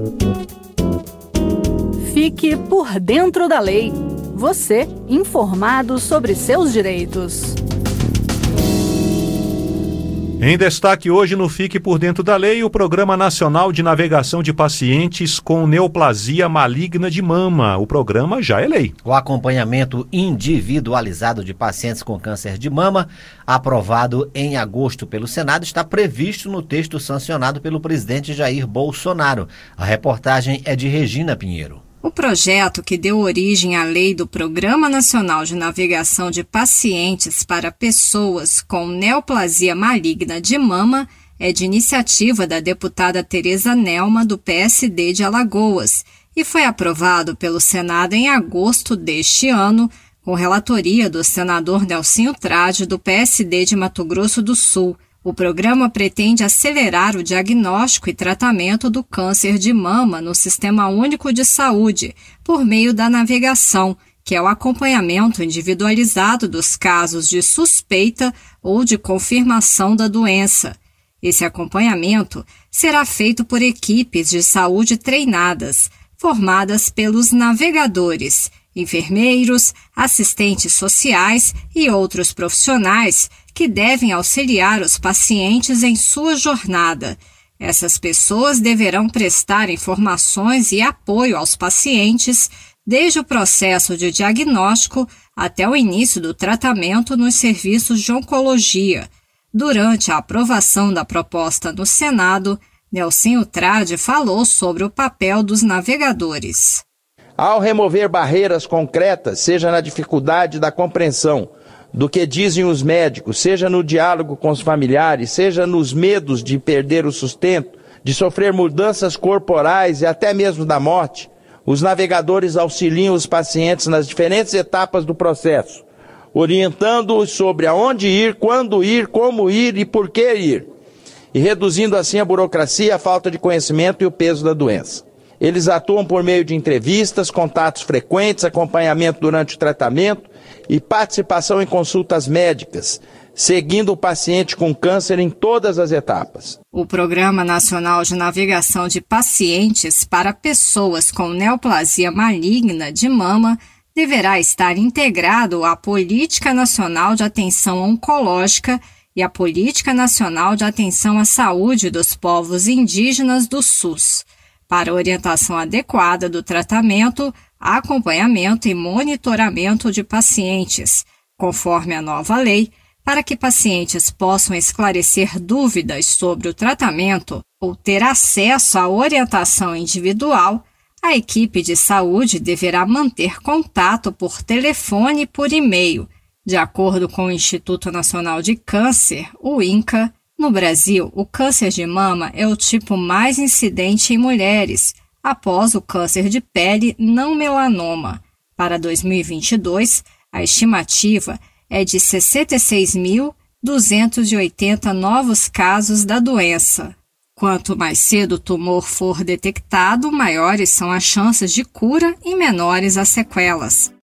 Fique por dentro da lei. Você, informado sobre seus direitos. Em destaque hoje no Fique por Dentro da Lei, o Programa Nacional de Navegação de Pacientes com Neoplasia Maligna de Mama. O programa já é lei. O acompanhamento individualizado de pacientes com câncer de mama, aprovado em agosto pelo Senado, está previsto no texto sancionado pelo presidente Jair Bolsonaro. A reportagem é de Regina Pinheiro. O projeto que deu origem à lei do Programa Nacional de Navegação de Pacientes para Pessoas com Neoplasia Maligna de Mama é de iniciativa da deputada Tereza Nelma, do PSD de Alagoas, e foi aprovado pelo Senado em agosto deste ano, com relatoria do senador Nelsinho Trade, do PSD de Mato Grosso do Sul. O programa pretende acelerar o diagnóstico e tratamento do câncer de mama no Sistema Único de Saúde, por meio da navegação, que é o acompanhamento individualizado dos casos de suspeita ou de confirmação da doença. Esse acompanhamento será feito por equipes de saúde treinadas, formadas pelos navegadores, enfermeiros, assistentes sociais e outros profissionais que devem auxiliar os pacientes em sua jornada. Essas pessoas deverão prestar informações e apoio aos pacientes desde o processo de diagnóstico até o início do tratamento nos serviços de oncologia. Durante a aprovação da proposta no Senado, Nelsinho Trade falou sobre o papel dos navegadores. Ao remover barreiras concretas, seja na dificuldade da compreensão do que dizem os médicos, seja no diálogo com os familiares, seja nos medos de perder o sustento, de sofrer mudanças corporais e até mesmo da morte, os navegadores auxiliam os pacientes nas diferentes etapas do processo, orientando-os sobre aonde ir, quando ir, como ir e por que ir, e reduzindo assim a burocracia, a falta de conhecimento e o peso da doença. Eles atuam por meio de entrevistas, contatos frequentes, acompanhamento durante o tratamento e participação em consultas médicas, seguindo o paciente com câncer em todas as etapas. O Programa Nacional de Navegação de Pacientes para Pessoas com Neoplasia Maligna de Mama deverá estar integrado à Política Nacional de Atenção Oncológica e à Política Nacional de Atenção à Saúde dos Povos Indígenas do SUS, para orientação adequada do tratamento, acompanhamento e monitoramento de pacientes, conforme a nova lei, para que pacientes possam esclarecer dúvidas sobre o tratamento ou ter acesso à orientação individual. A equipe de saúde deverá manter contato por telefone e por e-mail. De acordo com o Instituto Nacional de Câncer, o INCA, no Brasil, o câncer de mama é o tipo mais incidente em mulheres, após o câncer de pele não melanoma. Para 2022, a estimativa é de 66.280 novos casos da doença. Quanto mais cedo o tumor for detectado, maiores são as chances de cura e menores as sequelas.